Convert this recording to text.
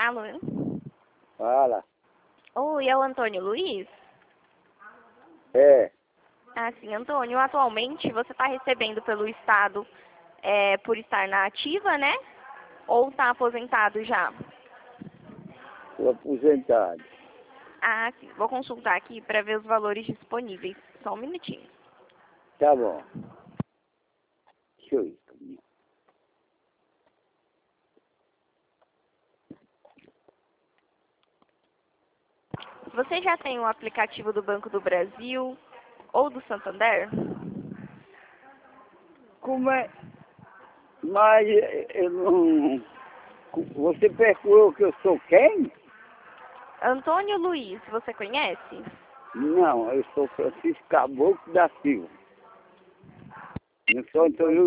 Alô? Fala. Oi, é o Antônio Luiz? É, Ah, sim, Antônio, atualmente você está recebendo pelo Estado por estar na ativa, né? Ou está aposentado já? sou aposentado. Ah, sim, vou consultar aqui para ver os valores disponíveis. Só um minutinho. Tá bom. Deixa eu ir. Você já tem o aplicativo do Banco do Brasil ou do Santander? Como é? Mas eu não... Você perguntou que eu sou quem? Antônio Luiz, você conhece? Não, eu sou Francisco Caboclo da Silva. Não sou Antônio